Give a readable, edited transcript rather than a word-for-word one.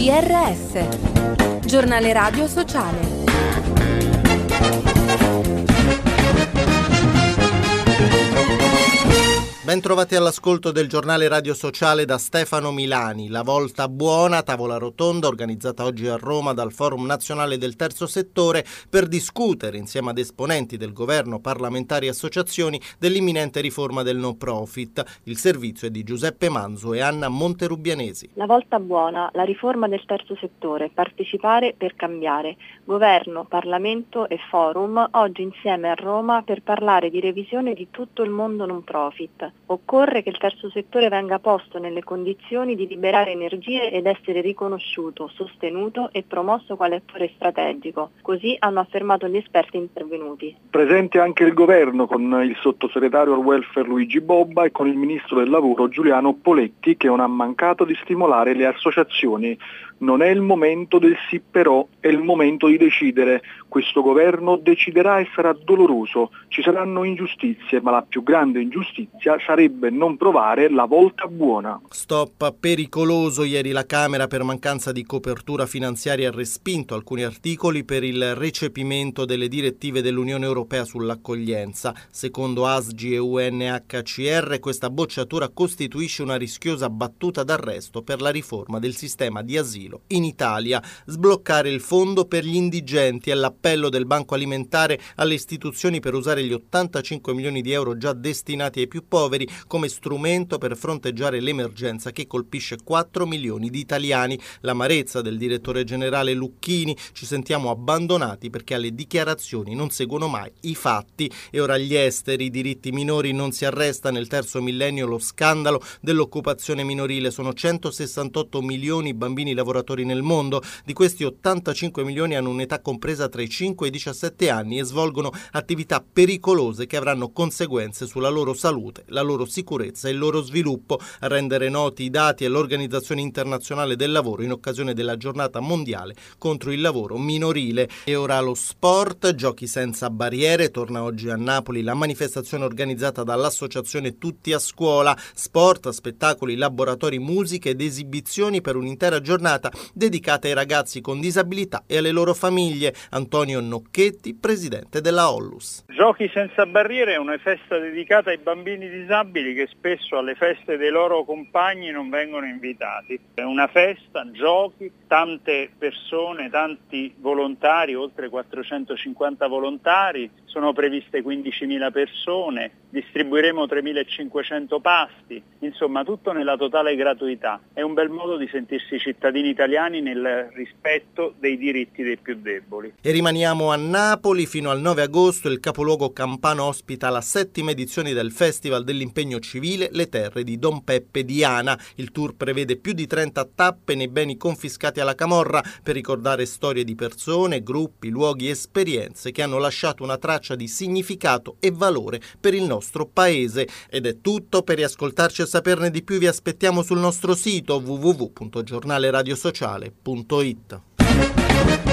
GRS, Giornale Radio Sociale. Ben trovati all'ascolto del giornale radio sociale da Stefano Milani. La volta buona, tavola rotonda organizzata oggi a Roma dal Forum Nazionale del Terzo Settore per discutere insieme ad esponenti del governo, parlamentari e associazioni dell'imminente riforma del no profit. Il servizio è di Giuseppe Manzo e Anna Monterubianesi. La volta buona, la riforma del terzo settore, partecipare per cambiare. Governo, Parlamento e Forum oggi insieme a Roma per parlare di revisione di tutto il mondo non profit. Occorre che il terzo settore venga posto nelle condizioni di liberare energie ed essere riconosciuto, sostenuto e promosso quale attore strategico. Così hanno affermato gli esperti intervenuti. Presente anche il governo con il sottosegretario al welfare Luigi Bobba e con il ministro del lavoro Giuliano Poletti, che non ha mancato di stimolare le associazioni. Non è il momento del sì però, è il momento di decidere. Questo governo deciderà e sarà doloroso. Ci saranno ingiustizie, ma la più grande ingiustizia sarebbe non provare la volta buona. Stop pericoloso. Ieri la Camera, per mancanza di copertura finanziaria, ha respinto alcuni articoli per il recepimento delle direttive dell'Unione Europea sull'accoglienza. Secondo ASGI e UNHCR, questa bocciatura costituisce una rischiosa battuta d'arresto per la riforma del sistema di asilo in Italia. Sbloccare il fondo per gli indigenti è l'appello del Banco Alimentare alle istituzioni per usare gli 85 milioni di euro già destinati ai più poveri come strumento per fronteggiare l'emergenza che colpisce 4 milioni di italiani. L'amarezza del direttore generale Lucchini: ci sentiamo abbandonati perché alle dichiarazioni non seguono mai i fatti. E ora gli esteri, i diritti minori non si arresta. Nel terzo millennio lo scandalo dell'occupazione minorile. Sono 168 milioni i bambini lavoratori nel mondo. Di questi 85 milioni hanno un'età compresa tra i 5 e i 17 anni e svolgono attività pericolose che avranno conseguenze sulla loro salute, la loro sicurezza e il loro sviluppo. A rendere noti i dati è l'Organizzazione Internazionale del Lavoro in occasione della Giornata Mondiale contro il lavoro minorile. E ora lo sport, giochi senza barriere. Torna oggi a Napoli la manifestazione organizzata dall'associazione Tutti a Scuola. Sport, spettacoli, laboratori, musica ed esibizioni per un'intera giornata dedicata ai ragazzi con disabilità e alle loro famiglie. Antonio Nocchetti, presidente della Ollus. Giochi senza barriere è una festa dedicata ai bambini disabili che spesso alle feste dei loro compagni non vengono invitati. È una festa, giochi, tante persone, tanti volontari, oltre 450 volontari, sono previste 15.000 persone, distribuiremo 3.500 pasti, insomma tutto nella totale gratuità. È un bel modo di sentirsi cittadini italiani nel rispetto dei diritti dei più deboli. E rimaniamo a Napoli. Fino al 9 agosto il capoluogo campano ospita la 7ª edizione del Festival dell'impegno civile Le Terre di Don Peppe Diana. Il tour prevede più di 30 tappe nei beni confiscati alla camorra per ricordare storie di persone, gruppi, luoghi e esperienze che hanno lasciato una traccia di significato e valore per il nostro paese. Ed è tutto. Per riascoltarci e saperne di più vi aspettiamo sul nostro sito www.giornaleradiosociale.it.